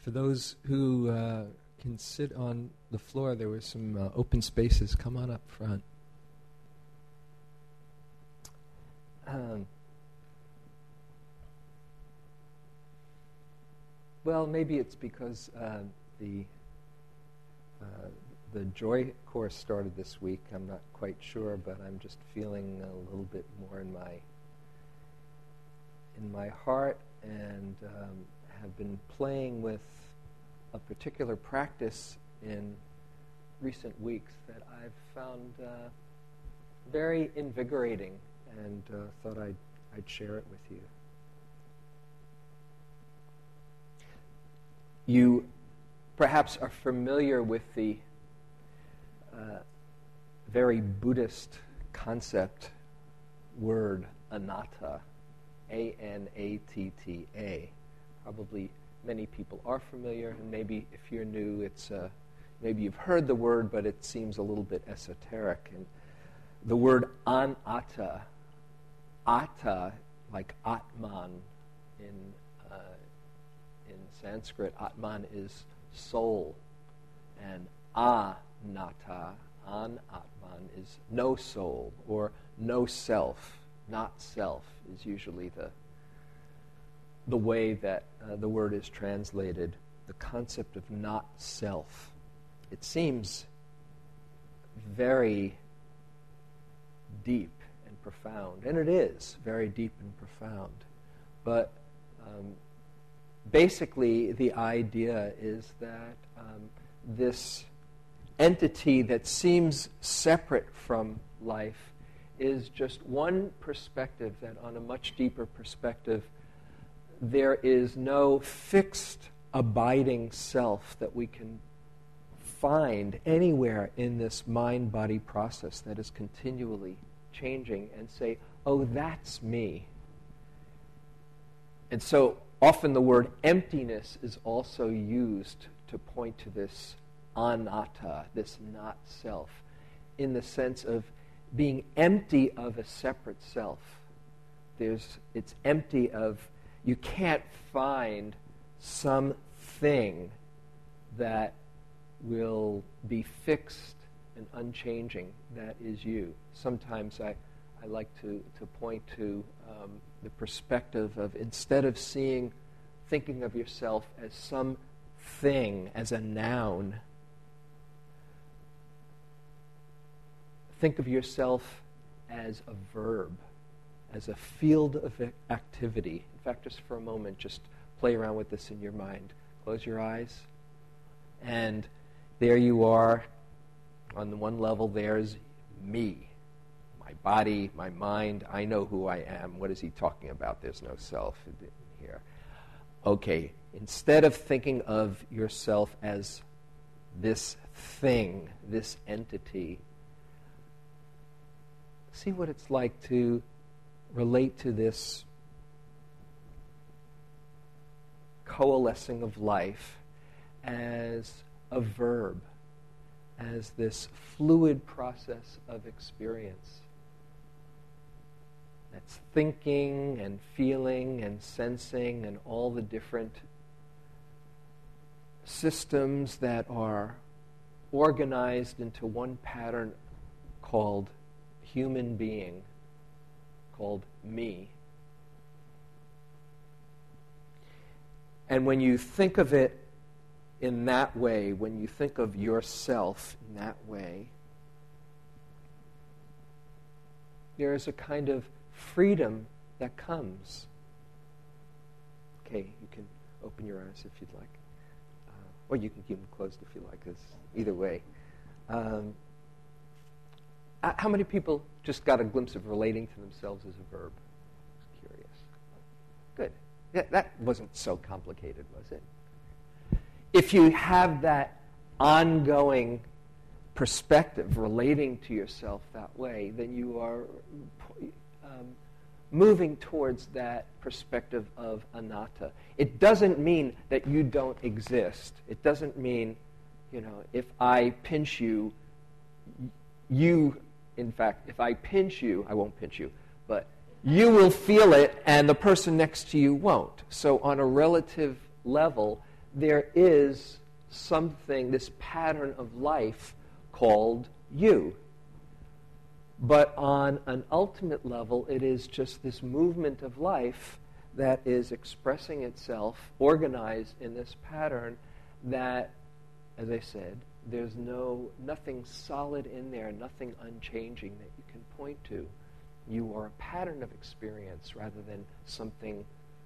For those who can sit on the floor, there were some open spaces. Come on up front. Well, maybe it's because the Joy course started this week. I'm not quite sure, but I'm just feeling a little bit more in my heart, and have been playing with a particular practice in recent weeks that I've found very invigorating, and thought I'd share it with you. You perhaps are familiar with the very Buddhist concept word anatta, A-N-A-T-T-A. Probably many people are familiar, and maybe if you're new, it's maybe you've heard the word, but it seems a little bit esoteric. And the word anatta, atta, like Atman in Sanskrit, Atman is soul, and anatta, an-atman, is no soul, or no self, not self, is usually the way that the word is translated, the concept of not self. It seems very deep and profound, and it is very deep and profound, but basically the idea is that this entity that seems separate from life is just one perspective, that on a much deeper perspective there is no fixed abiding self that we can find anywhere in this mind-body process that is continually changing and say, oh, that's me. And so often the word emptiness is also used to point to this anatta, this not self, in the sense of being empty of a separate self. It's empty of, you can't find something that will be fixed and unchanging that is you. Sometimes I like to point to the perspective of, instead of thinking of yourself as something, as a noun, think of yourself as a verb, as a field of activity. In fact, just for a moment, just play around with this in your mind. Close your eyes, and there you are. On the one level, there's me, my body, my mind. I know who I am. What is he talking about? There's no self here. Okay, instead of thinking of yourself as this thing, this entity, see what it's like to relate to this coalescing of life as a verb, as this fluid process of experience that's thinking and feeling and sensing and all the different systems that are organized into one pattern called human being, called me. And when you think of it in that way, when you think of yourself in that way, there is a kind of freedom that comes. Okay, you can open your eyes if you'd like. Or you can keep them closed if you like. Either way. How many people just got a glimpse of relating to themselves as a verb? Just curious. Good. Yeah, that wasn't so complicated, was it? If you have that ongoing perspective relating to yourself that way, then you are moving towards that perspective of anatta. It doesn't mean that you don't exist. It doesn't mean, if I pinch you, in fact, if I pinch you, I won't pinch you, but you will feel it and the person next to you won't. So on a relative level, there is something, this pattern of life called you. But on an ultimate level, it is just this movement of life that is expressing itself, organized in this pattern that, as I said, there's nothing solid in there, nothing unchanging that you can point to. You are a pattern of experience rather than something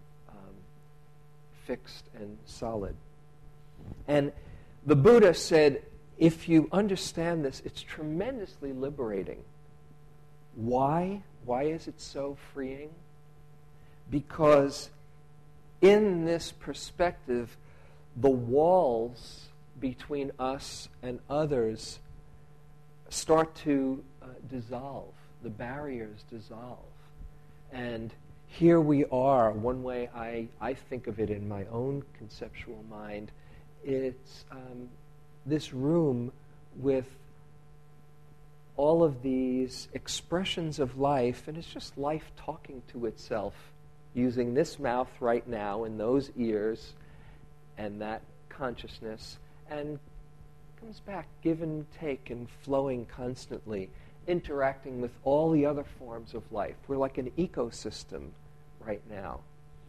fixed and solid. And the Buddha said, if you understand this, it's tremendously liberating. Why? Why is it so freeing? Because in this perspective, the walls between us and others start to dissolve. The barriers dissolve. And here we are. One way I think of it in my own conceptual mind, it's this room with all of these expressions of life, and it's just life talking to itself, using this mouth right now and those ears and that consciousness, and comes back, give and take and flowing constantly, interacting with all the other forms of life. We're like an ecosystem right now.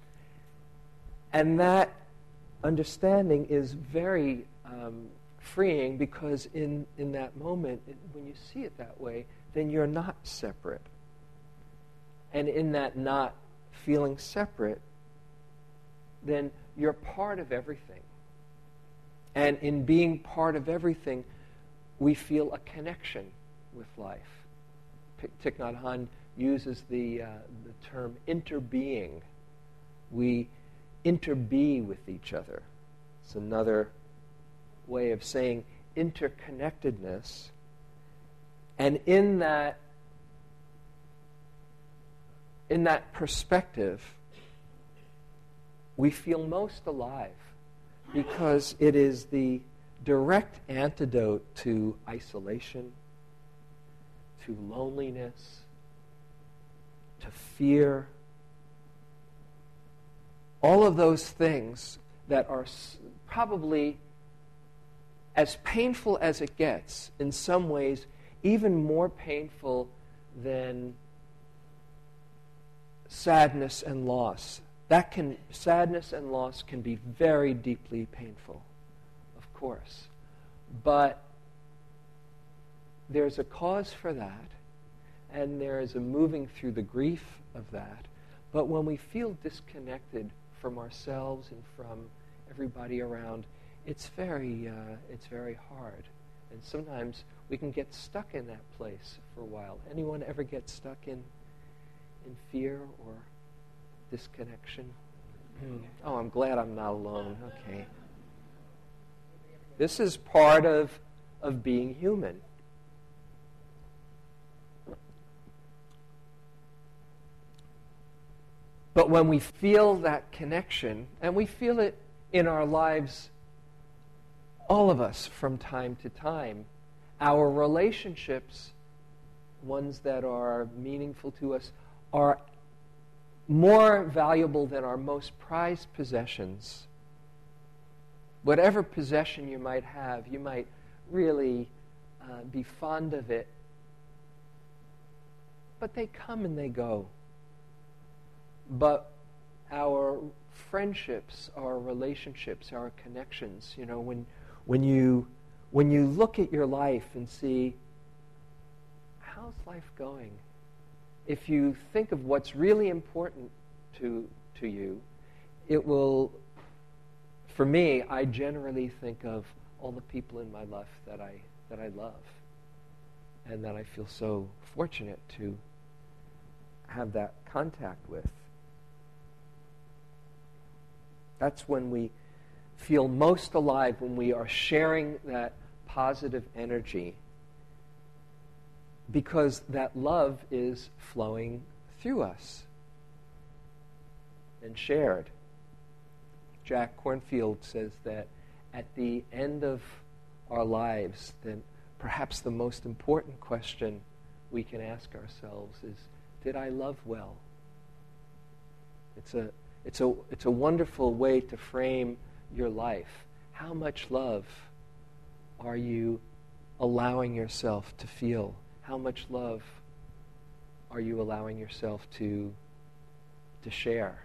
And that understanding is very freeing, because in that moment, when you see it that way, then you're not separate. And in that not feeling separate, then you're part of everything. And in being part of everything, we feel a connection with life. Thich Nhat Hanh uses the term interbeing. We interbe with each other. It's another way of saying interconnectedness. And in that perspective, we feel most alive, because it is the direct antidote to isolation, to loneliness, to fear. All of those things that are probably as painful as it gets, in some ways even more painful than sadness and loss. Sadness and loss can be very deeply painful, of course. But there's a cause for that, and there is a moving through the grief of that. But when we feel disconnected from ourselves and from everybody around, it's very hard. And sometimes we can get stuck in that place for a while. Anyone ever get stuck in fear or disconnection? Oh, I'm glad I'm not alone. Okay. This is part of being human. But when we feel that connection, and we feel it in our lives, all of us from time to time, our relationships, ones that are meaningful to us, are more valuable than our most prized possessions. Whatever possession you might have, you might really be fond of it, but they come and they go. But our friendships, our relationships, our connections, when you look at your life and see, how's life going? If you think of what's really important to you, it will, for me, I generally think of all the people in my life that I love, and that I feel so fortunate to have that contact with. That's when we feel most alive, when we are sharing that positive energy, because that love is flowing through us and shared. Jack Kornfield says that at the end of our lives, then perhaps the most important question we can ask ourselves is, did I love well? It's a wonderful way to frame your life, how much love are you allowing yourself to feel? How much love are you allowing yourself to share?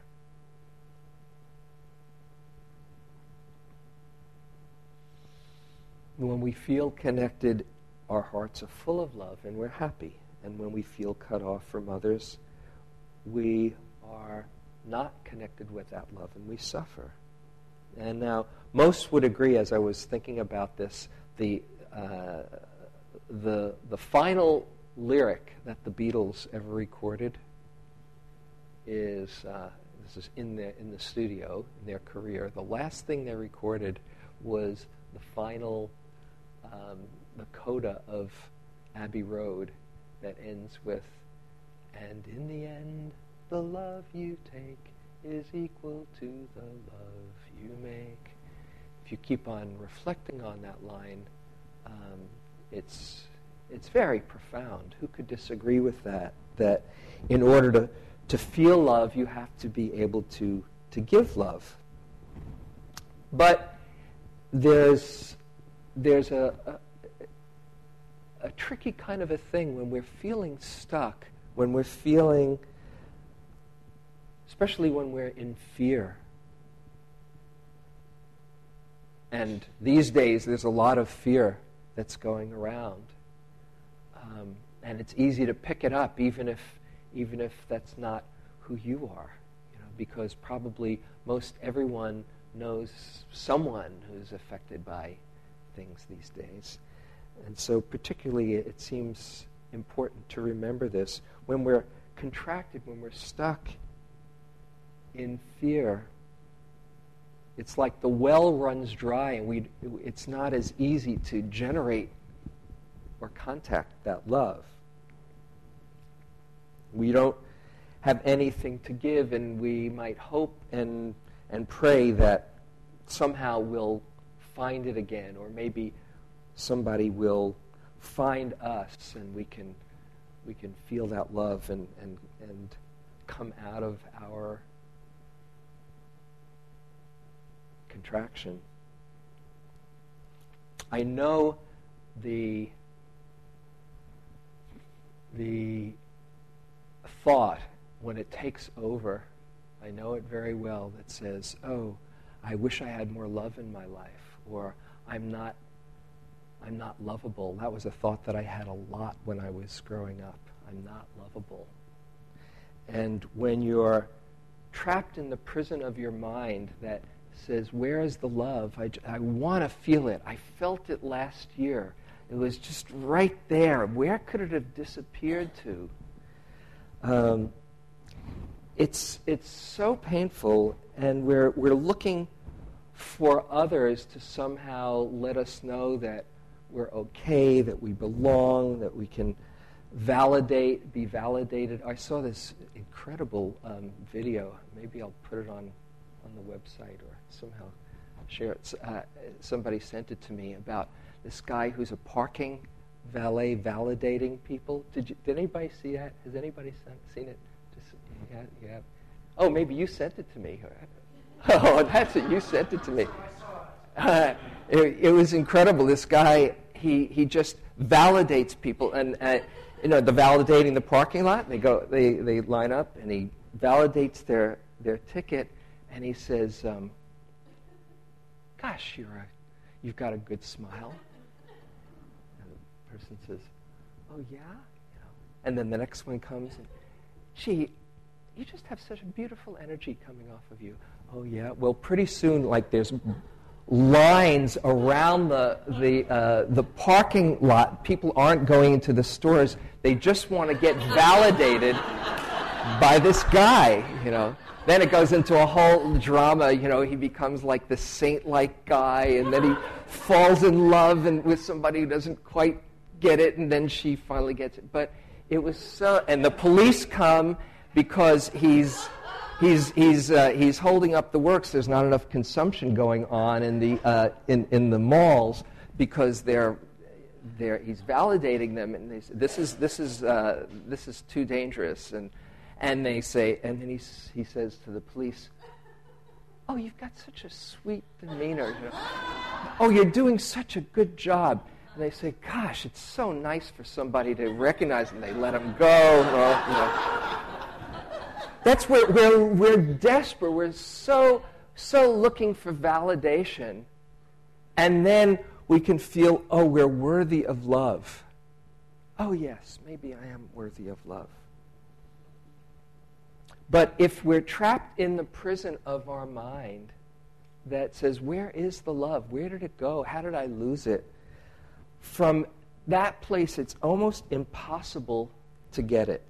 When we feel connected, our hearts are full of love and we're happy. And when we feel cut off from others, we are not connected with that love and we suffer. And now, most would agree, as I was thinking about this, the final lyric that the Beatles ever recorded is this is in the studio in their career. The last thing they recorded was the final the coda of Abbey Road that ends with, "And in the end, the love you take is equal to the love you make." If you keep on reflecting on that line, it's very profound. Who could disagree with that? That in order to feel love, you have to be able to give love. But there's a tricky kind of a thing when we're feeling stuck, when we're feeling, especially when we're in fear. And these days, there's a lot of fear that's going around. And it's easy to pick it up, even if that's not who you are, because probably most everyone knows someone who's affected by things these days. And so particularly it seems important to remember this. When we're contracted, when we're stuck in fear, it's like the well runs dry and it's not as easy to generate or contact that love. We don't have anything to give, and we might hope and pray that somehow we'll find it again, or maybe somebody will find us and we can feel that love and come out of our contraction. I know the thought when it takes over, I know it very well, that says, "Oh, I wish I had more love in my life," or I'm not lovable. That was a thought that I had a lot when I was growing up. I'm not lovable. And when you're trapped in the prison of your mind that says, "Where is the love? I want to feel it. I felt it last year. It was just right there. Where could it have disappeared to?" It's so painful, and we're looking for others to somehow let us know that we're okay, that we belong, that we can be validated. I saw this incredible video. Maybe I'll put it on the website or somehow share it. Somebody sent it to me about this guy who's a parking valet validating people. Did anybody see that? Has anybody seen it? Yeah. Oh, maybe you sent it to me. Oh, that's it. You sent it to me. It was incredible. This guy, he just validates people, and the validating the parking lot. They line up, and he validates their ticket, and he says, "Gosh, you've got a good smile." And the person says, "Oh yeah," and then the next one comes, and, "Gee, you just have such a beautiful energy coming off of you." "Oh yeah." Well, pretty soon, like there's lines around the parking lot. People aren't going into the stores. They just want to get validated by this guy, Then it goes into a whole drama. He becomes like the saint-like guy, and then he falls in love with somebody who doesn't quite get it, and then she finally gets it. But it was so, and the police come because he's holding up the works. There's not enough consumption going on in the malls because he's validating them, and they say, this is too dangerous, and they say, and then he says to the police, oh, you've got such a sweet demeanor. You know? Oh, you're doing such a good job. And they say, gosh, it's so nice for somebody to recognize, and they let them go. Well, you know. That's where we're desperate. We're so looking for validation. And then we can feel, oh, we're worthy of love. Oh, yes, maybe I am worthy of love. But if we're trapped in the prison of our mind that says, where is the love? Where did it go? How did I lose it? From that place, it's almost impossible to get it.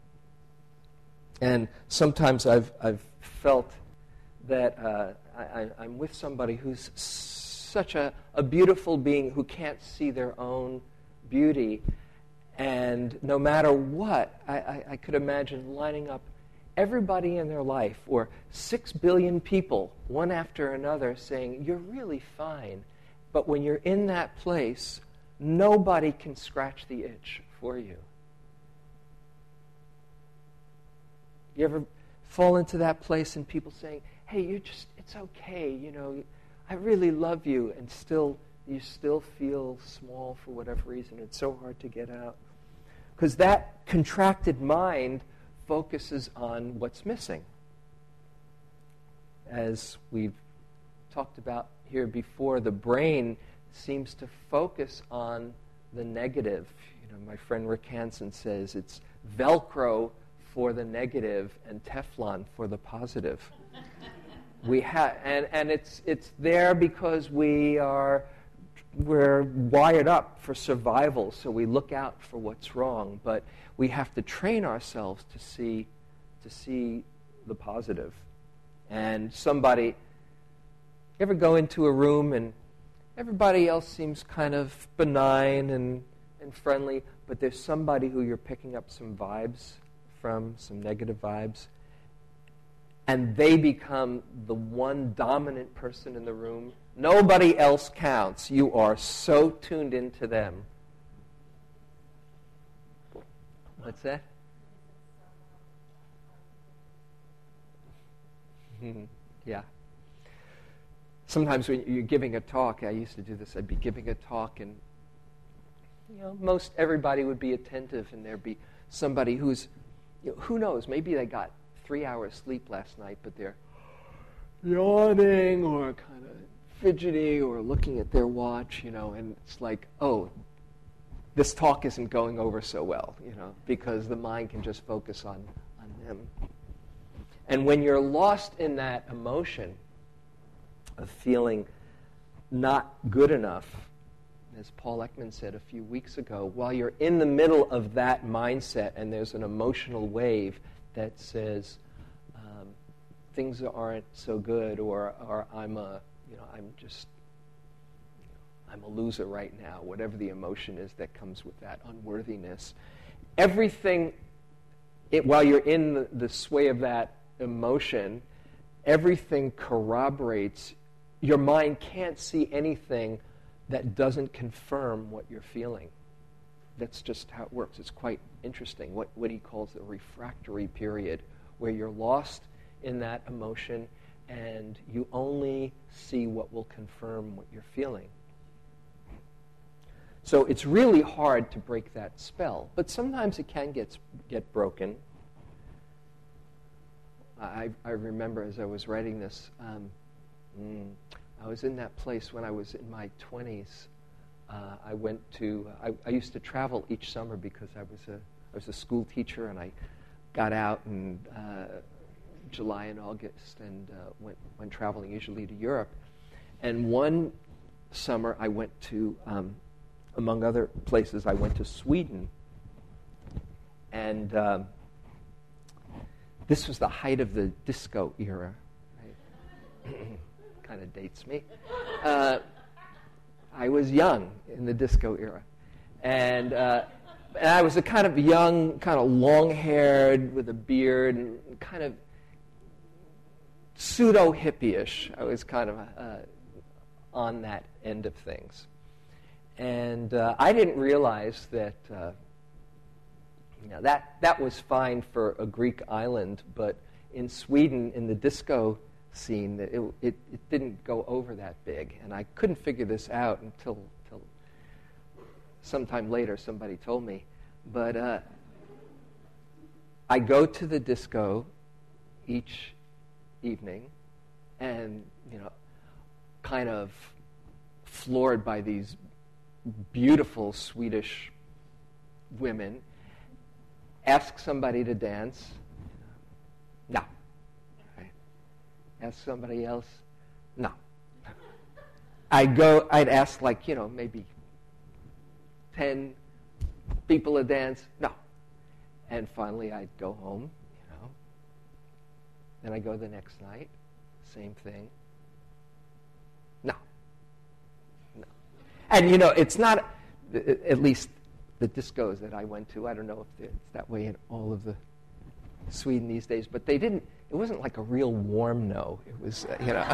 And sometimes I've felt that I'm with somebody who's such a beautiful being who can't see their own beauty. And no matter what, I could imagine lining up everybody in their life, or 6 billion people, one after another, saying, you're really fine. But when you're in that place, nobody can scratch the itch for you. You ever fall into that place and people saying, hey, it's okay, you know, I really love you, and you still feel small for whatever reason. It's so hard to get out. Because that contracted mind focuses on what's missing. As we've talked about here before, the brain seems to focus on the negative. You know, my friend Rick Hansen says it's Velcro for the negative and Teflon for the positive. And it's there because we're wired up for survival, so we look out for what's wrong. But we have to train ourselves to see the positive. And you ever go into a room and everybody else seems kind of benign and friendly, but there's somebody who you're picking up some vibes from, some negative vibes, and they become the one dominant person in the room. Nobody else counts. You are so tuned into them. What's that? Yeah. Sometimes when you're giving a talk, I used to do this, I'd be giving a talk, and most everybody would be attentive, and there'd be somebody who's, who knows, maybe they got 3 hours sleep last night, but they're yawning or kind of fidgety or looking at their watch, and it's like, oh, this talk isn't going over so well, because the mind can just focus on them. And when you're lost in that emotion of feeling not good enough, as Paul Ekman said a few weeks ago, while you're in the middle of that mindset and there's an emotional wave that says things aren't so good, or I'm a loser right now, whatever the emotion is that comes with that unworthiness, everything, while you're in the sway of that emotion, everything corroborates. Your mind can't see anything that doesn't confirm what you're feeling. That's just how it works. It's quite interesting, what he calls the refractory period, where you're lost in that emotion and you only see what will confirm what you're feeling. So it's really hard to break that spell, but sometimes it can get broken. I remember as I was writing this, I was in that place when I was in my 20s. I used to travel each summer because I was a school teacher, and I got out in July and August and went traveling, usually to Europe. And one summer I went to, among other places, I went to Sweden. And this was the height of the disco era. Right? Kind of dates me. I was young in the disco era. And I was a kind of young, kind of long-haired with a beard and kind of pseudo-hippie-ish. I was kind of on that end of things. And I didn't realize that that was fine for a Greek island, but in Sweden, in the disco scene that it didn't go over that big. And I couldn't figure this out until sometime later somebody told me. But I go to the disco each evening and, kind of floored by these beautiful Swedish women, ask somebody to dance. No. Right. Ask somebody else. No. I'd ask maybe 10 people to dance. No. And finally I'd go home, Then I go the next night, same thing. No. And, it's not, at least the discos that I went to, I don't know if it's that way in all of the Sweden these days, but it wasn't like a real warm no. It was,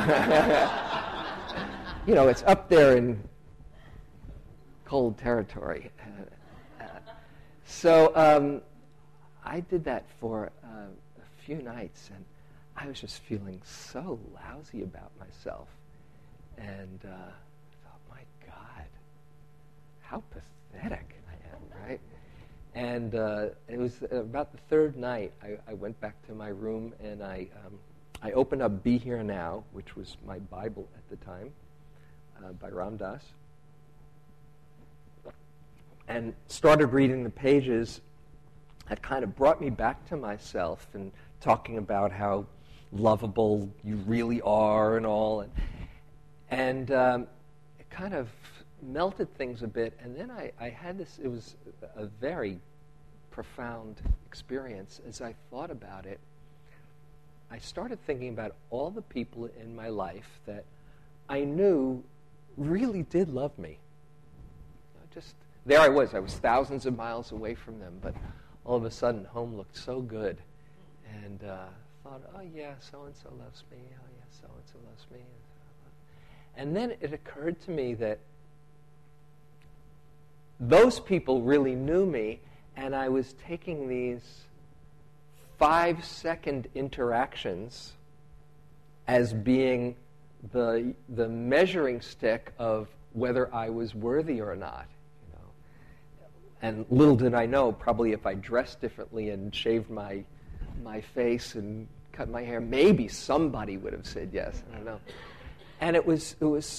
it's up there in cold territory. So I did that for a few nights, and I was just feeling so lousy about myself. And I thought, my God, how pathetic I am, right? And it was about the third night, I went back to my room, and I opened up Be Here Now, which was my Bible at the time, by Ram Dass, and started reading the pages that kind of brought me back to myself and talking about how lovable you really are and all. And it kind of melted things a bit. And then I had this, it was a very profound experience. As I thought about it, I started thinking about all the people in my life that I knew really did love me. Just there I was thousands of miles away from them, but all of a sudden home looked so good. And thought, oh yeah, so-and-so loves me, oh yeah, so-and-so loves me. And then it occurred to me that those people really knew me, and I was taking these 5-second interactions as being the measuring stick of whether I was worthy or not. And little did I know, probably if I dressed differently and shaved my face and cut my hair, maybe somebody would have said yes. I don't know. And it was.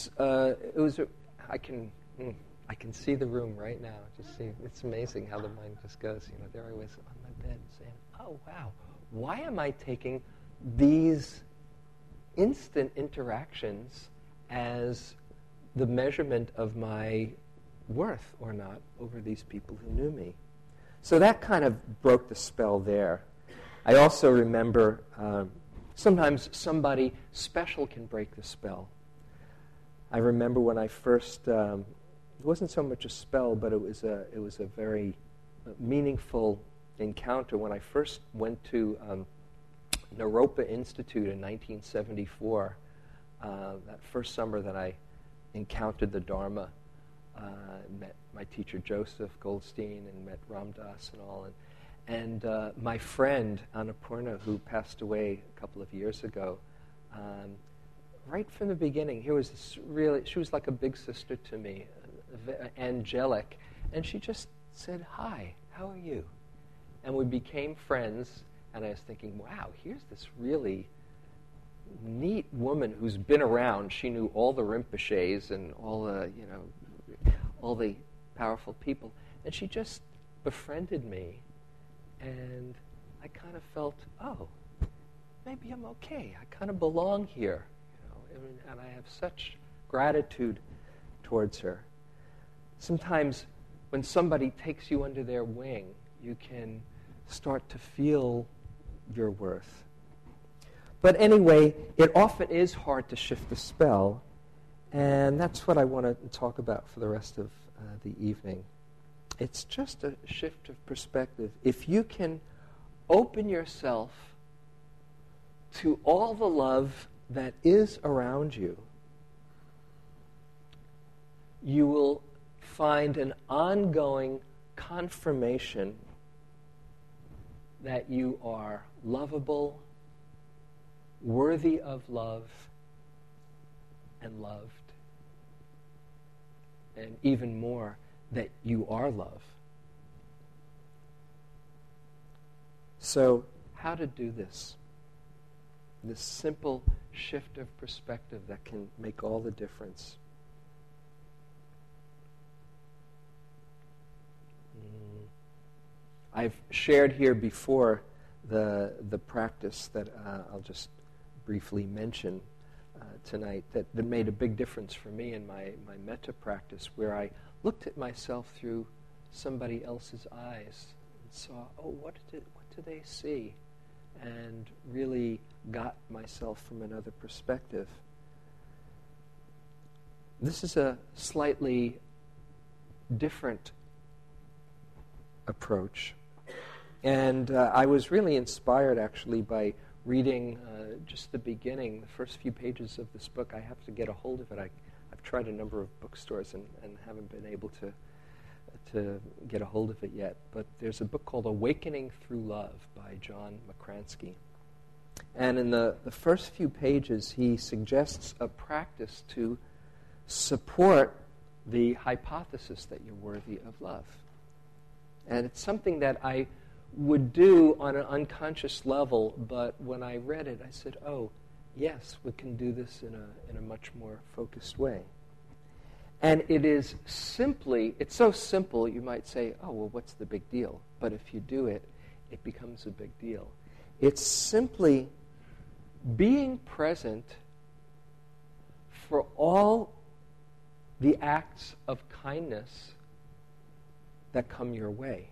I can see the room right now. Just see, it's amazing how the mind just goes. There I was on my bed saying, "Oh wow, why am I taking these instant interactions as the measurement of my worth or not over these people who knew me?" So that kind of broke the spell there. I also remember sometimes somebody special can break the spell. I remember when I first, it wasn't so much a spell, but it was a very meaningful encounter when I first went to Naropa Institute in 1974. That first summer that I encountered the Dharma, met my teacher Joseph Goldstein and met Ram Dass and all. And my friend Annapurna, who passed away a couple of years ago, right from the beginning, she was like a big sister to me, angelic. And she just said, "Hi, how are you?" And we became friends, and I was thinking, wow, here's this really neat woman who's been around. She knew all the Rinpoches and all the powerful people. And she just befriended me. And I kind of felt, oh, maybe I'm okay. I kind of belong here. And I have such gratitude towards her. Sometimes when somebody takes you under their wing, you can start to feel your worth. But anyway, it often is hard to shift the spell, and that's what I want to talk about for the rest of the evening. It's just a shift of perspective. If you can open yourself to all the love that is around you, you will find an ongoing confirmation that you are lovable worthy of love and loved. And even more, that you are love. So, how to do this? This simple shift of perspective that can make all the difference. I've shared here before the practice that I'll just briefly mention tonight that made a big difference for me in my metta practice, where I looked at myself through somebody else's eyes and saw, oh, what do they see? And really got myself from another perspective. This is a slightly different approach. And I was really inspired, actually, by reading just the beginning, the first few pages of this book. I have to get a hold of it. I've tried a number of bookstores and haven't been able to get a hold of it yet. But there's a book called Awakening Through Love by John Makransky. And in the first few pages, he suggests a practice to support the hypothesis that you're worthy of love. And it's something that I would do on an unconscious level, but when I read it, I said, oh, yes, we can do this in a much more focused way. And it's so simple, you might say, oh, well, what's the big deal? But if you do it, it becomes a big deal. It's simply being present for all the acts of kindness that come your way.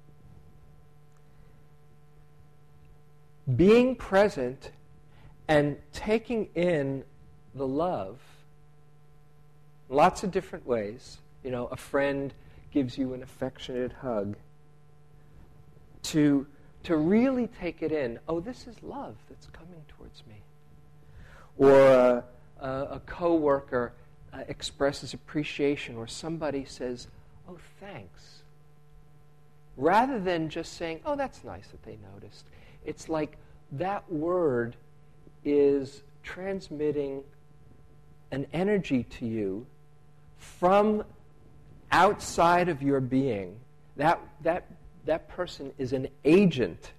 Being present and taking in the love, lots of different ways. You know, a friend gives you an affectionate hug. To really take it in, oh, this is love that's coming towards me. Or a coworker expresses appreciation, or somebody says, oh, thanks. Rather than just saying, oh, that's nice that they noticed. It's like that word is transmitting an energy to you from outside of your being. That person is an agent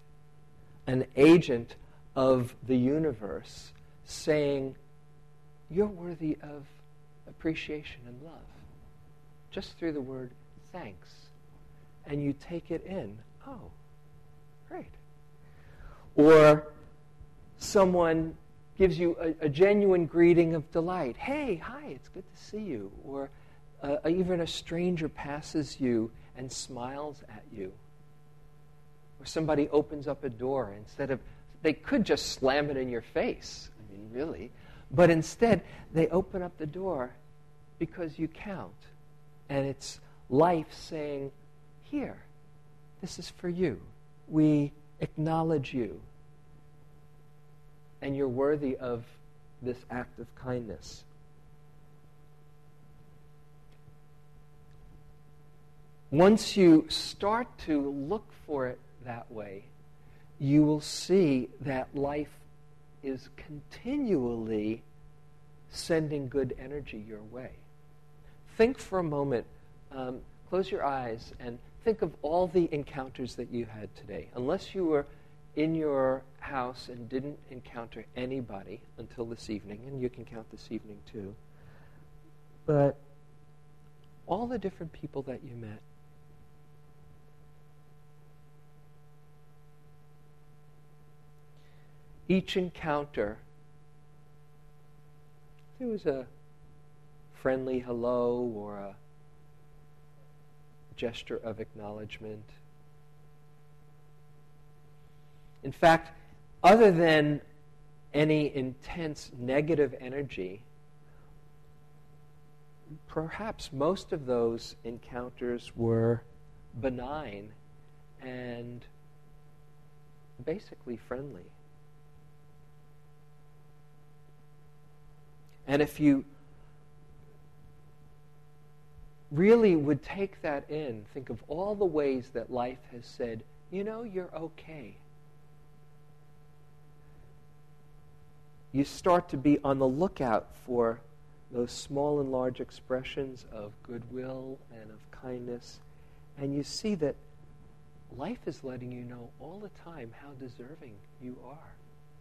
of the universe saying, you're worthy of appreciation and love. Just through the word thanks. And you take it in. Oh, great. Or someone gives you a genuine greeting of delight. Hey, hi, it's good to see you. Or even a stranger passes you and smiles at you. Or somebody opens up a door they could just slam it in your face. I mean, really. But instead, they open up the door because you count. And it's life saying, here, this is for you. We acknowledge you. And you're worthy of this act of kindness. Once you start to look for it that way, you will see that life is continually sending good energy your way. Think for a moment, close your eyes, and think of all the encounters that you had today. Unless you were in your house and didn't encounter anybody until this evening, and you can count this evening too, but all the different people that you met, each encounter, there was a friendly hello or a gesture of acknowledgement. In fact, other than any intense negative energy, perhaps most of those encounters were benign and basically friendly. And if you really would take that in, think of all the ways that life has said, you know, you're okay. you start to be on the lookout for those small and large expressions of goodwill and of kindness, and you see that life is letting you know all the time how deserving you are.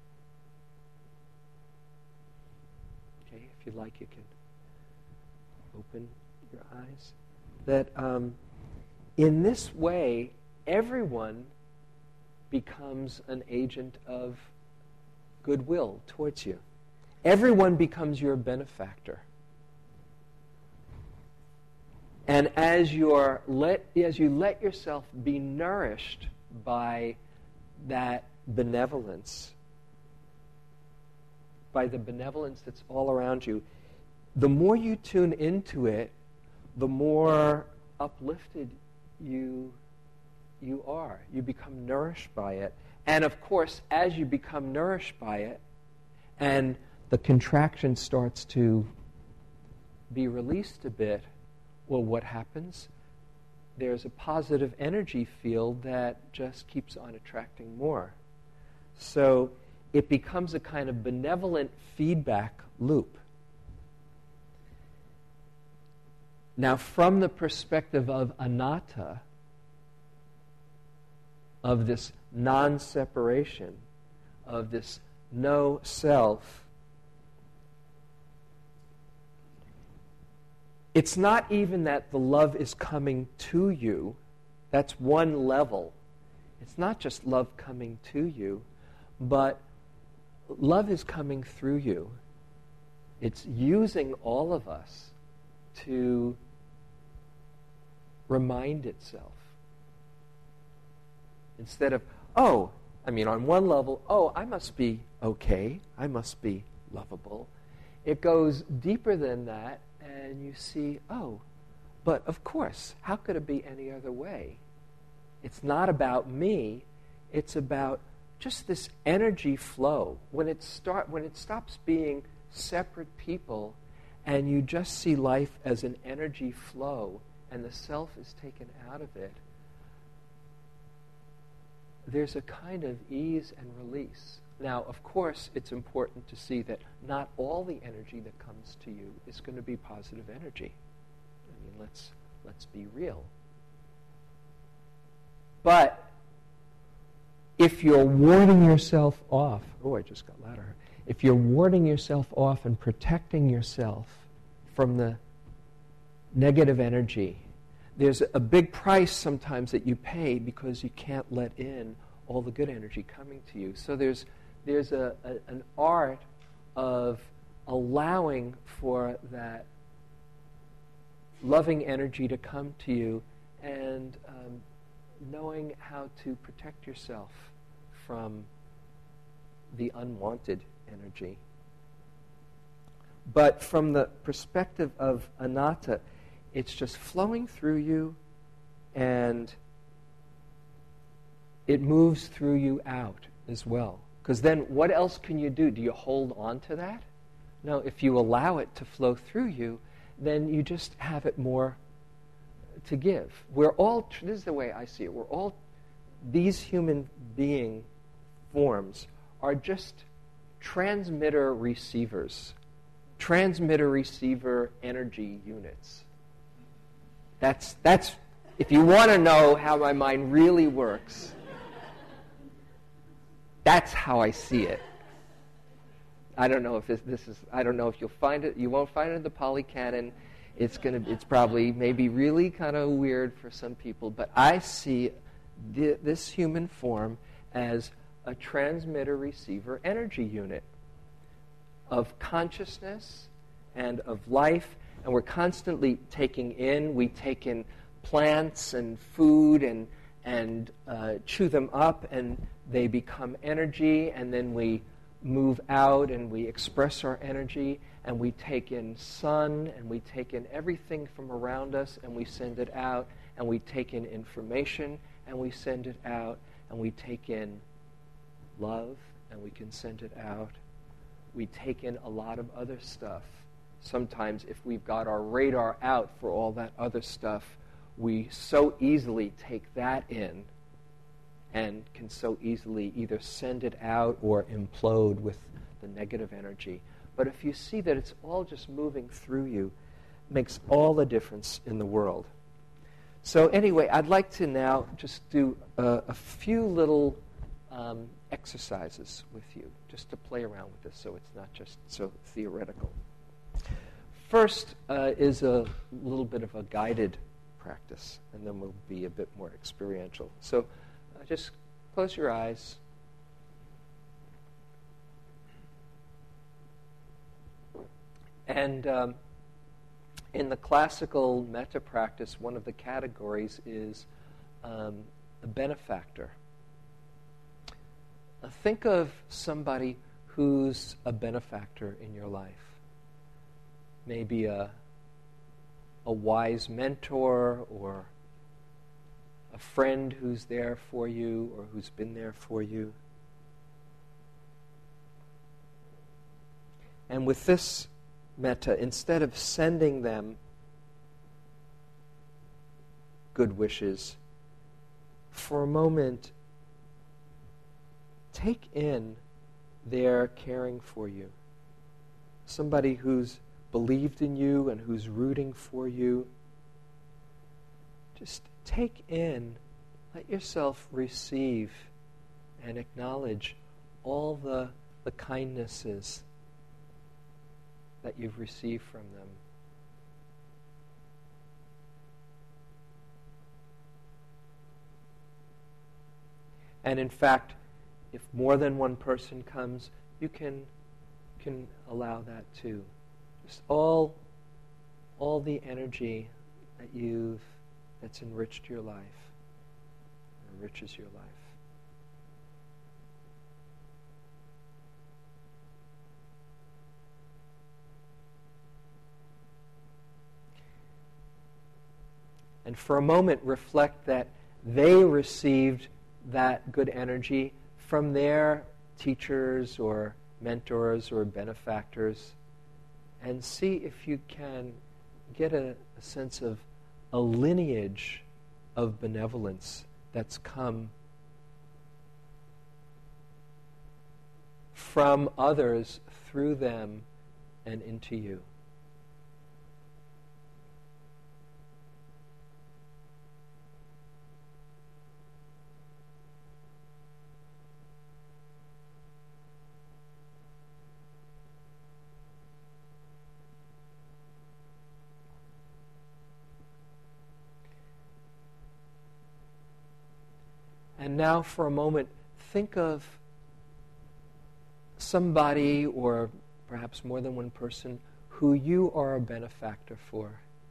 Okay, if you like, you can open your eyes. That in this way, everyone becomes an agent of goodwill towards you. Everyone becomes your benefactor. And as you let yourself be nourished by that benevolence, by the benevolence that's all around you, the more you tune into it, the more uplifted you are. You become nourished by it. And of course, as you become nourished by it, and the contraction starts to be released a bit, well, what happens? There's a positive energy field that just keeps on attracting more. So it becomes a kind of benevolent feedback loop. Now, from the perspective of anatta, of this non-separation, of this no self, it's not even that the love is coming to you. That's one level. It's not just love coming to you, but love is coming through you. It's using all of us to remind itself. Instead of, on one level, I must be okay, I must be lovable. It goes deeper than that, and you see, but of course, how could it be any other way? It's not about me, it's about just this energy flow. When it stops being separate people, and you just see life as an energy flow, and the self is taken out of it, there's a kind of ease and release. Now, of course, it's important to see that not all the energy that comes to you is going to be positive energy. I mean, let's be real. But if you're warding yourself off, I just got louder. If you're warding yourself off and protecting yourself from the negative energy, there's a big price sometimes that you pay because you can't let in all the good energy coming to you. So there's an art of allowing for that loving energy to come to you and knowing how to protect yourself from the unwanted energy. But from the perspective of anatta, it's just flowing through you, and it moves through you out as well. Because then what else can you do? Do you hold on to that? No, if you allow it to flow through you, then you just have it more to give. We're all, this is the way I see it, we're all, these human being forms are just transmitter-receivers. Transmitter-receiver energy units. That's if you want to know how my mind really works, that's how I see it. I don't know if this is. I don't know if you'll find it. You won't find it in the Pali Canon. It's probably maybe really kind of weird for some people, but I see this human form as a transmitter-receiver energy unit of consciousness and of life, and we're constantly taking in. We take in plants and food and chew them up, and they become energy, and then we move out and we express our energy, and we take in sun, and we take in everything from around us, and we send it out, and we take in information, and we send it out, and we take in love, and we can send it out. We take in a lot of other stuff. Sometimes if we've got our radar out for all that other stuff, we so easily take that in and can so easily either send it out or implode with the negative energy. But if you see that it's all just moving through you, it makes all the difference in the world. So anyway, I'd like to now just do a few little exercises with you, just to play around with this so it's not just so theoretical. First is a little bit of a guided practice, and then we'll be a bit more experiential. So just close your eyes. And in the classical metta practice, one of the categories is a benefactor. Think of somebody who's a benefactor in your life. Maybe a wise mentor, or a friend who's there for you or who's been there for you. And with this metta, instead of sending them good wishes, for a moment, take in their caring for you. Somebody who's believed in you and who's rooting for you. Just take in, let yourself receive and acknowledge all the kindnesses that you've received from them. And in fact, if more than one person comes, you can allow that too. Just all the energy that's enriched your life, enriches your life. And for a moment, reflect that they received that good energy from their teachers or mentors or benefactors, and see if you can get a sense of a lineage of benevolence that's come from others through them and into you. And now for a moment, think of somebody, or perhaps more than one person, who you are a benefactor for.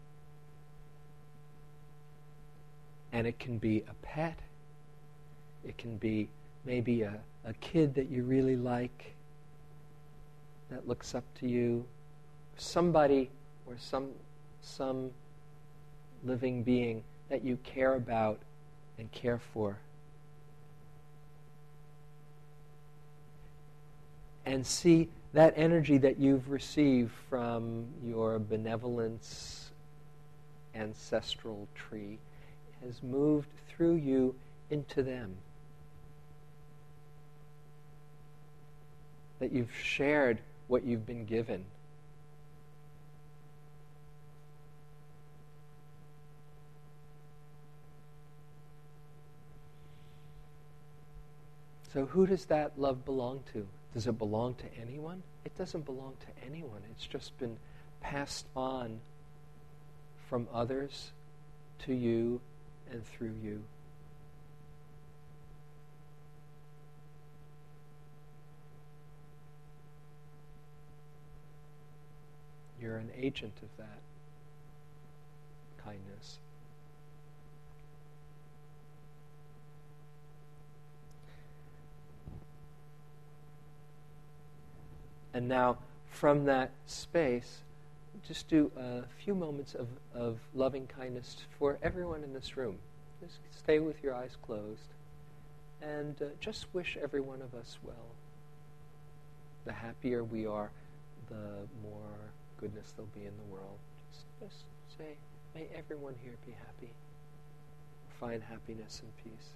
And it can be a pet. It can be maybe a kid that you really like, that looks up to you. Somebody or some living being that you care about and care for. And see that energy that you've received from your benevolence ancestral tree has moved through you into them. That you've shared what you've been given. So who does that love belong to? Does it belong to anyone? It doesn't belong to anyone. It's just been passed on from others to you and through you. You're an agent of that kindness. And now, from that space, just do a few moments of loving kindness for everyone in this room. Just stay with your eyes closed and just wish every one of us well. The happier we are, the more goodness there'll be in the world. Just say, may everyone here be happy. Find happiness and peace.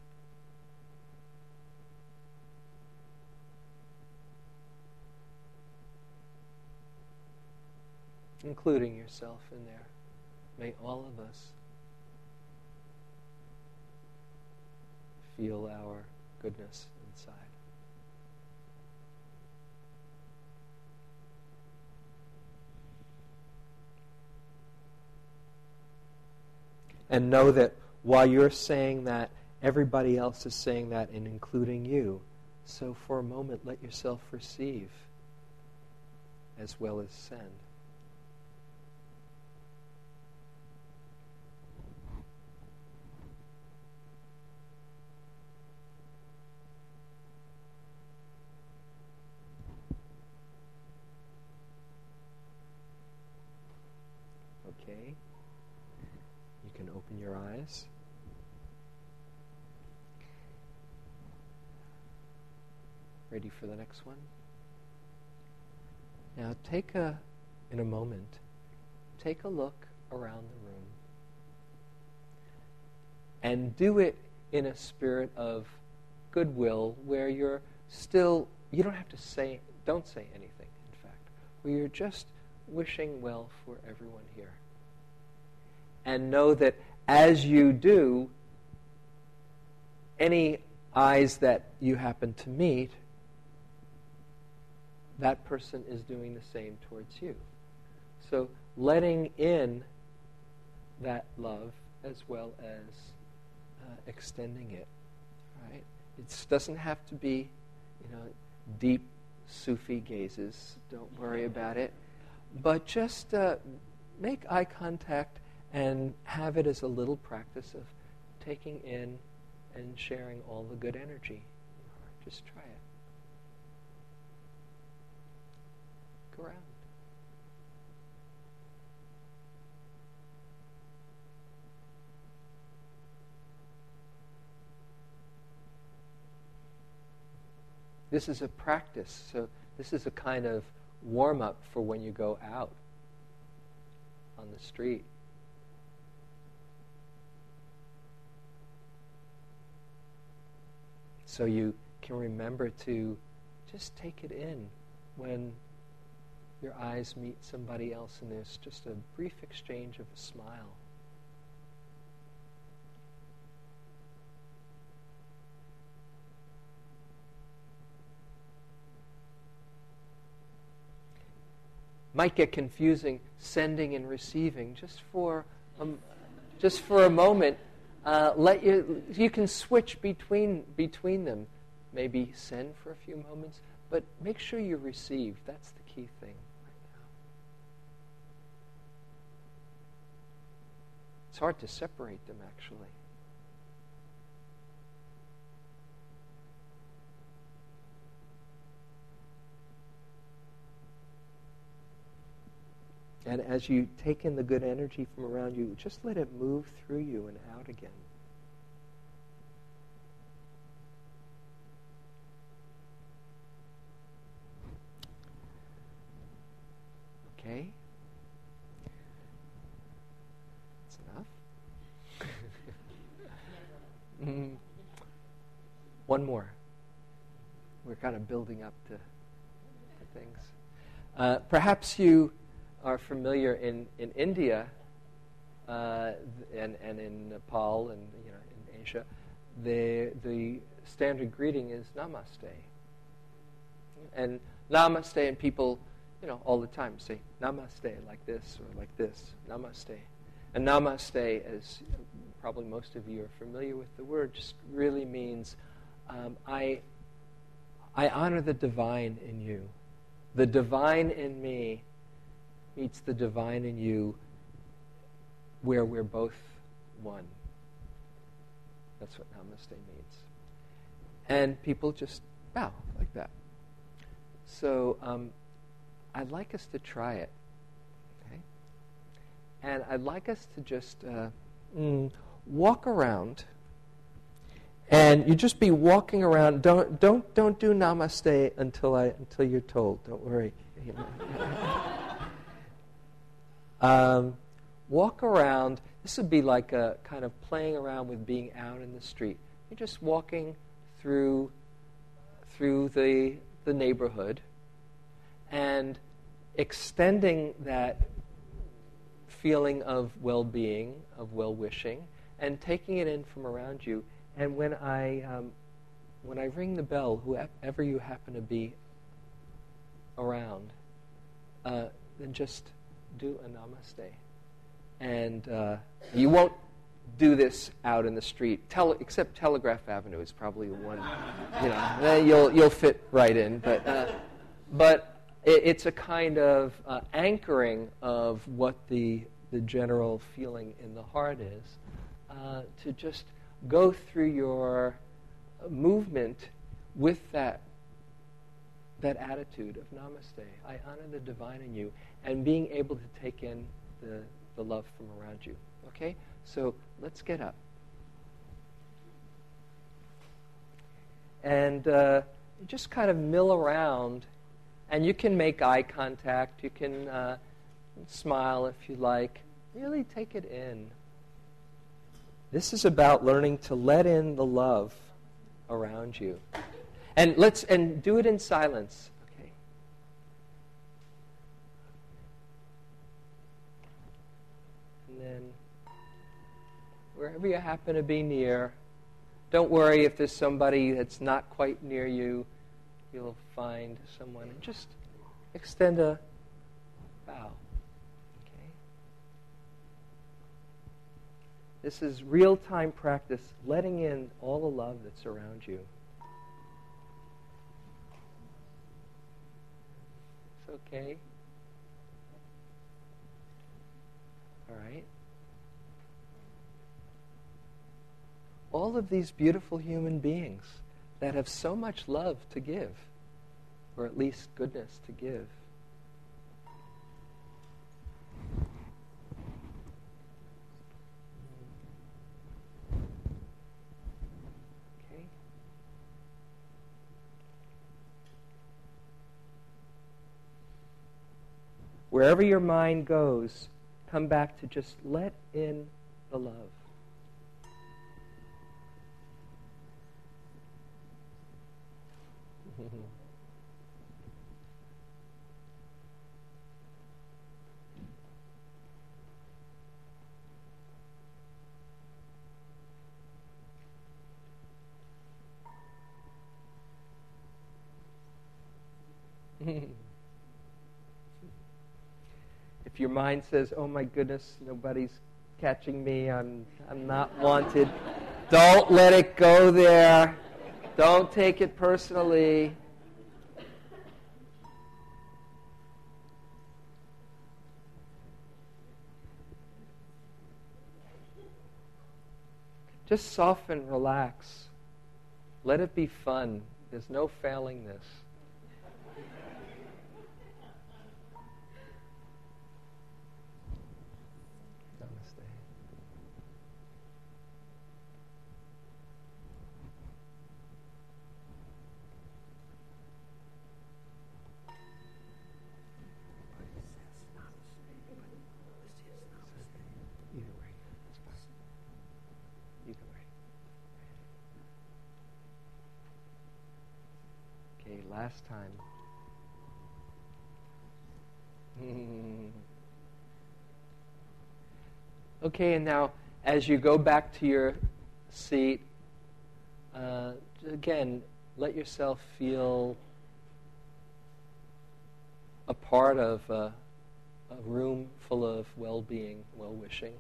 including yourself in there. May all of us feel our goodness inside. And know that while you're saying that, everybody else is saying that and including you. So for a moment, let yourself receive as well as send. Okay. You can open your eyes. Ready for the next one? Now in a moment, take a look around the room and do it in a spirit of goodwill where you don't have to don't say anything, in fact, where you're just wishing well for everyone here. And know that as you do, any eyes that you happen to meet, that person is doing the same towards you. So letting in that love as well as extending it, right? It doesn't have to be, deep Sufi gazes. Don't worry about it. But just make eye contact and have it as a little practice of taking in and sharing all the good energy. Just try it. Go around. This is a practice, so this is a kind of warm-up for when you go out on the street. So you can remember to just take it in when your eyes meet somebody else and there's just a brief exchange of a smile. Might get confusing sending and receiving. Just for a moment, you can switch between them. Maybe send for a few moments, but make sure you receive. That's the key thing right now. It's hard to separate them, actually. And as you take in the good energy from around you, just let it move through you and out again. Okay? That's enough. One more. We're kind of building up to things. Perhaps you are familiar in India and in Nepal and in Asia, the standard greeting is namaste. And namaste, and people all the time say namaste like this or like this, namaste. And namaste, as probably most of you are familiar with the word, just really means I honor the divine in you. The divine in me meets the divine in you where we're both one. That's what namaste means. And people just bow like that. So I'd like us to try it. Okay? And I'd like us to just walk around. And you just be walking around. Don't do namaste until you're told. Don't worry. Walk around. This would be like a kind of playing around with being out in the street. You're just walking through the neighborhood and extending that feeling of well-being, of well-wishing, and taking it in from around you. And when I ring the bell, whoever you happen to be around, then just do a namaste. And you won't do this out in the street, except Telegraph Avenue is probably the one, then you'll fit right in. But it's a kind of anchoring of what the general feeling in the heart is, to just go through your movement with that attitude of namaste. I honor the divine in you, and being able to take in the love from around you. Okay? So let's get up. And just kind of mill around. And you can make eye contact. You can smile if you like. Really take it in. This is about learning to let in the love around you. And do it in silence. Okay. And then wherever you happen to be near, don't worry if there's somebody that's not quite near you. You'll find someone and just extend a bow. Okay? This is real-time practice, letting in all the love that's around you. It's okay. All right. All of these beautiful human beings that have so much love to give, or at least goodness to give. Okay. Wherever your mind goes, come back to just let in the love. If your mind says, "Oh my goodness, nobody's catching me, I'm not wanted," don't let it go there. Don't take it personally. Just soften, relax. Let it be fun. There's no failing this. Namaste. Either way, it's fine. Either way. Okay, last time. Okay, and now as you go back to your seat, again, let yourself feel a part of a room full of well-being, well-wishing.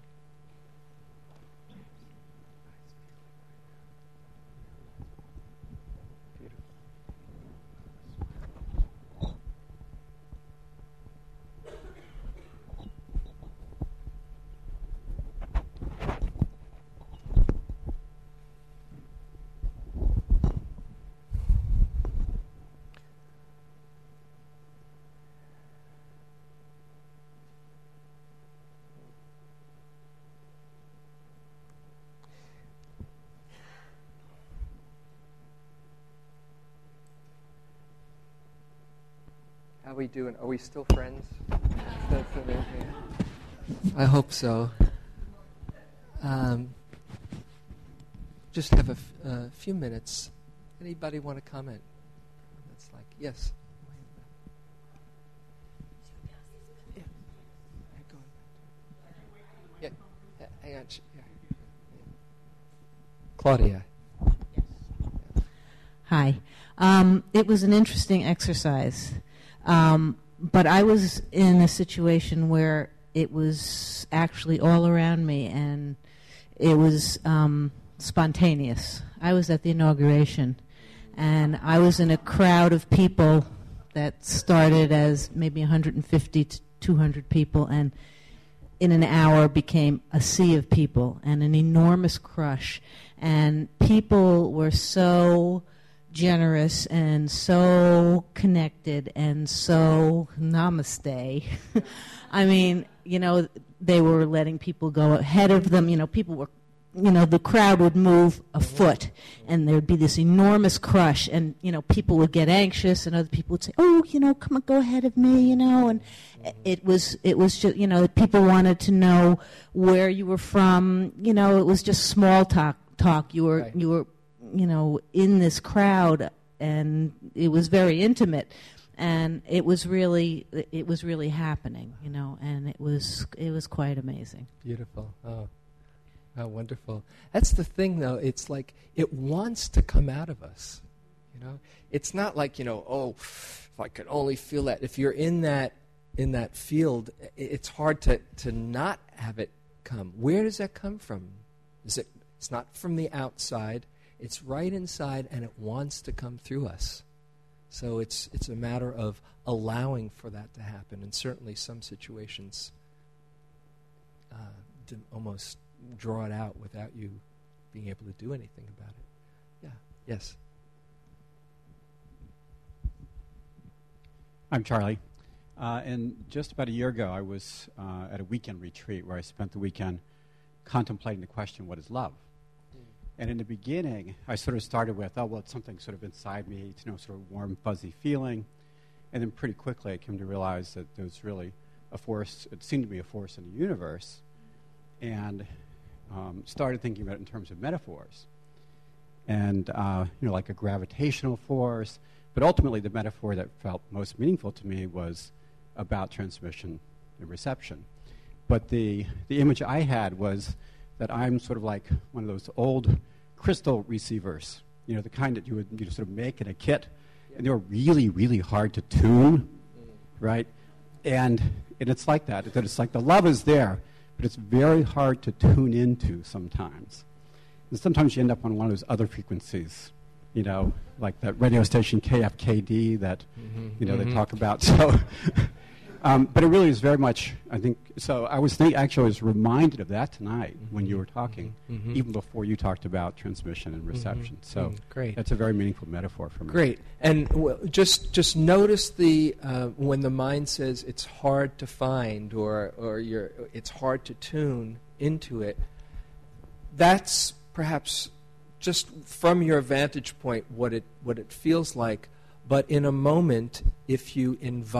How are we doing? Are we still friends? That's amazing. I hope so. Just have a few minutes. Anybody want to comment? That's like, yes. Yeah. Go hang on. Claudia. Hi. It was an interesting exercise, but I was in a situation where it was actually all around me, and it was spontaneous. I was at the inauguration, and I was in a crowd of people that started as maybe 150 to 200 people, and in an hour became a sea of people and an enormous crush. And people were so generous and so connected and so namaste. I mean, they were letting people go ahead of them. People were, the crowd would move a foot and there'd be this enormous crush, and, people would get anxious and other people would say, oh, come on, go ahead of me, and it was just, people wanted to know where you were from. It was just small talk. You were, right. you were, in this crowd, and it was very intimate, and it was really happening, and it was quite amazing. Beautiful. Oh, wonderful. That's the thing, though. It's like it wants to come out of us. It's not like oh, if I could only feel that. If you're in that field, it's hard to not have it come. Where does that come from? It's not from the outside. It's right inside, and it wants to come through us. So it's a matter of allowing for that to happen. And certainly some situations almost draw it out without you being able to do anything about it. Yeah. Yes. I'm Charlie. And just about a year ago, I was at a weekend retreat where I spent the weekend contemplating the question, what is love? And in the beginning, I sort of started with, it's something sort of inside me, sort of warm, fuzzy feeling. And then pretty quickly I came to realize that there was really a force, it seemed to be a force in the universe, and started thinking about it in terms of metaphors. And, like a gravitational force. But ultimately, the metaphor that felt most meaningful to me was about transmission and reception. But the image I had was that I'm sort of like one of those old crystal receivers, the kind that you would sort of make in a kit, and they were really, really hard to tune, right? And it's like that. It's like the love is there, but it's very hard to tune into sometimes. And sometimes you end up on one of those other frequencies, like that radio station KFKD that, they talk about. So, but it really is very much, I think, so I was actually I was reminded of that tonight when you were talking, even before you talked about transmission and reception. So great. That's a very meaningful metaphor for me. Great. And just notice when the mind says it's hard to find or it's hard to tune into it, that's perhaps just from your vantage point what it feels like. But in a moment, if you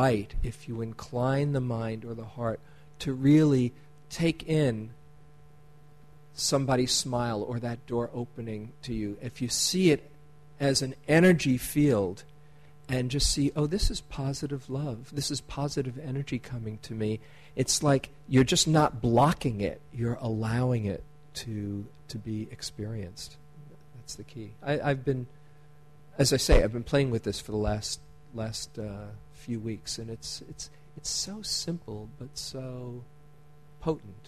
incline the mind or the heart to really take in somebody's smile or that door opening to you, if you see it as an energy field and just see, this is positive love, this is positive energy coming to me, it's like you're just not blocking it, you're allowing it to be experienced. That's the key. As I say, I've been playing with this for the last few weeks, and it's so simple but so potent.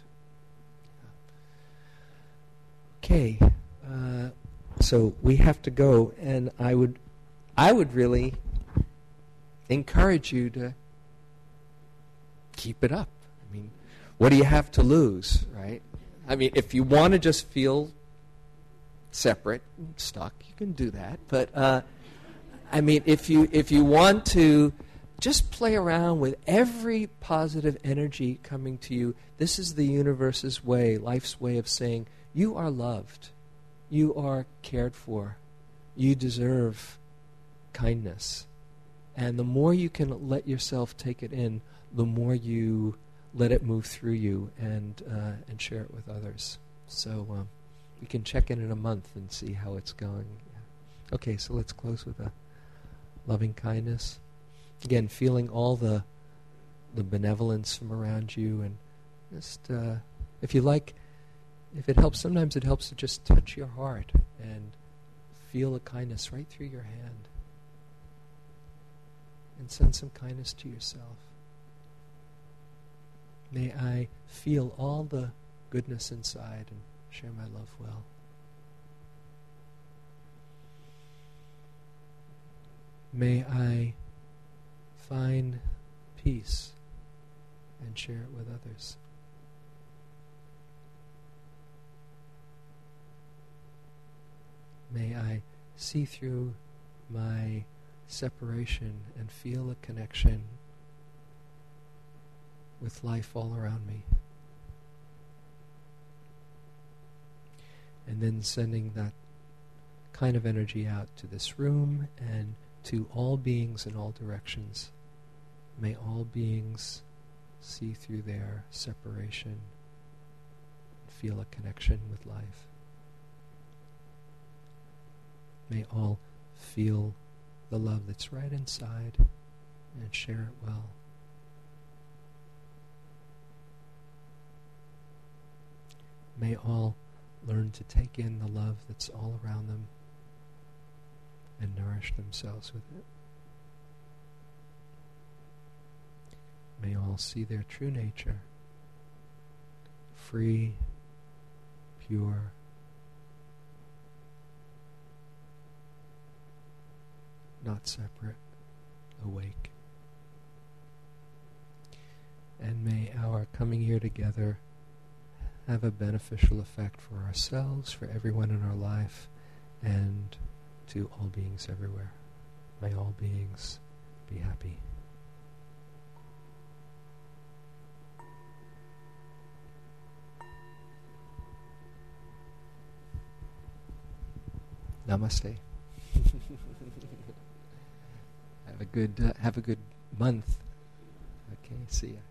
Okay, so we have to go, and I would really encourage you to keep it up. I mean, what do you have to lose, right? I mean, if you want to just feel separate, stuck, you can do that. But I mean, if you want to just play around with every positive energy coming to you, this is the universe's way, life's way of saying you are loved, you are cared for, you deserve kindness, and the more you can let yourself take it in, the more you let it move through you and share it with others. So. We can check in a month and see how it's going. Yeah. Okay, so let's close with a loving kindness. Again, feeling all the benevolence from around you, and just, if you like, If it helps, sometimes it helps to just touch your heart and feel a kindness right through your hand. And send some kindness to yourself. May I feel all the goodness inside and share my love well. May I find peace and share it with others. May I see through my separation and feel a connection with life all around me. And then sending that kind of energy out to this room and to all beings in all directions. May all beings see through their separation and feel a connection with life. May all feel the love that's right inside and share it well. May all learn to take in the love that's all around them and nourish themselves with it. May all see their true nature, free, pure, not separate, awake. And may our coming here together have a beneficial effect for ourselves, for everyone in our life, and to all beings everywhere. May all beings be happy. Namaste. Have a good month. Okay, see ya.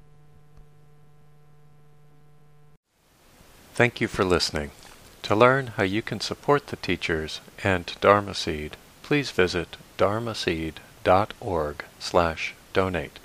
Thank you for listening. To learn how you can support the teachers and Dharma Seed, please visit dharmaseed.org/donate.